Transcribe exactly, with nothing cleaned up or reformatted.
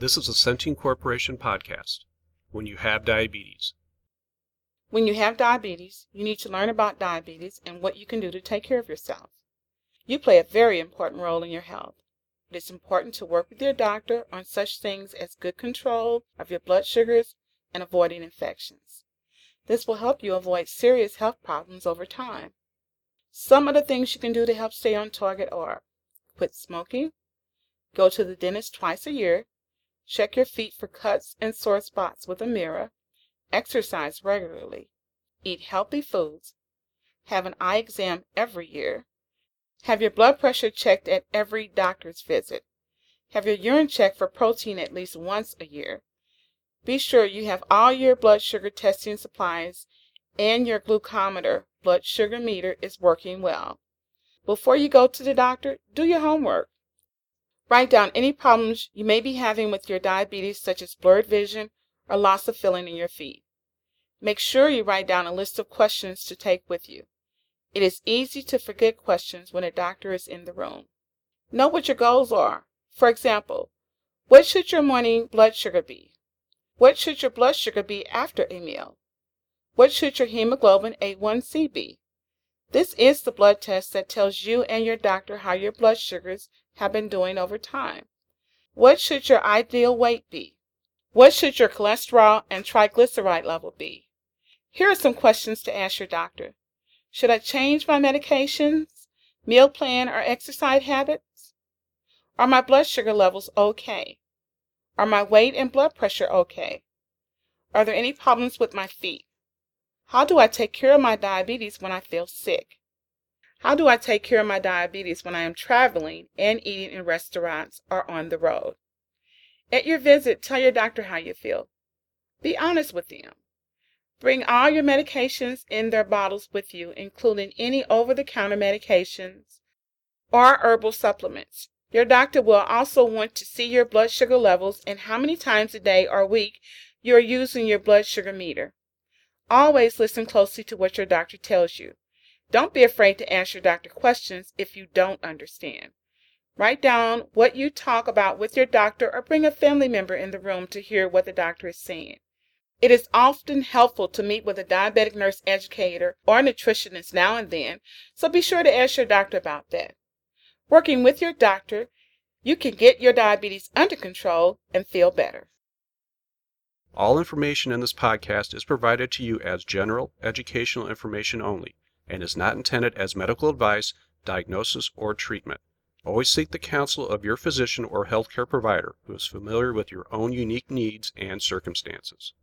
This is a Centene Corporation podcast. When you have diabetes. When you have diabetes, you need to learn about diabetes and what you can do to take care of yourself. You play a very important role in your health. It is important to work with your doctor on such things as good control of your blood sugars and avoiding infections. This will help you avoid serious health problems over time. Some of the things you can do to help stay on target are: quit smoking, go to the dentist twice a year, check your feet for cuts and sore spots with a mirror, exercise regularly, eat healthy foods, have an eye exam every year, have your blood pressure checked at every doctor's visit, have your urine checked for protein at least once a year. Be sure you have all your blood sugar testing supplies and your glucometer blood sugar meter is working well. Before you go to the doctor, do your homework. Write down any problems you may be having with your diabetes, such as blurred vision or loss of feeling in your feet. Make sure you write down a list of questions to take with you. It is easy to forget questions when a doctor is in the room. Know what your goals are. For example, what should your morning blood sugar be? What should your blood sugar be after a meal? What should your hemoglobin A one C be? This is the blood test that tells you and your doctor how your blood sugars have been doing over time. What should your ideal weight be? What should your cholesterol and triglyceride level be? Here are some questions to ask your doctor. Should I change my medications, meal plan, or exercise habits? Are my blood sugar levels okay? Are my weight and blood pressure okay? Are there any problems with my feet? How do I take care of my diabetes when I feel sick? How do I take care of my diabetes when I am traveling and eating in restaurants or on the road? At your visit, tell your doctor how you feel. Be honest with them. Bring all your medications in their bottles with you, including any over-the-counter medications or herbal supplements. Your doctor will also want to see your blood sugar levels and how many times a day or week you are using your blood sugar meter. Always listen closely to what your doctor tells you. Don't be afraid to ask your doctor questions if you don't understand. Write down what you talk about with your doctor or bring a family member in the room to hear what the doctor is saying. It is often helpful to meet with a diabetic nurse educator or nutritionist now and then, so be sure to ask your doctor about that. Working with your doctor, you can get your diabetes under control and feel better. All information in this podcast is provided to you as general educational information only and is not intended as medical advice, diagnosis, or treatment. Always seek the counsel of your physician or healthcare provider who is familiar with your own unique needs and circumstances.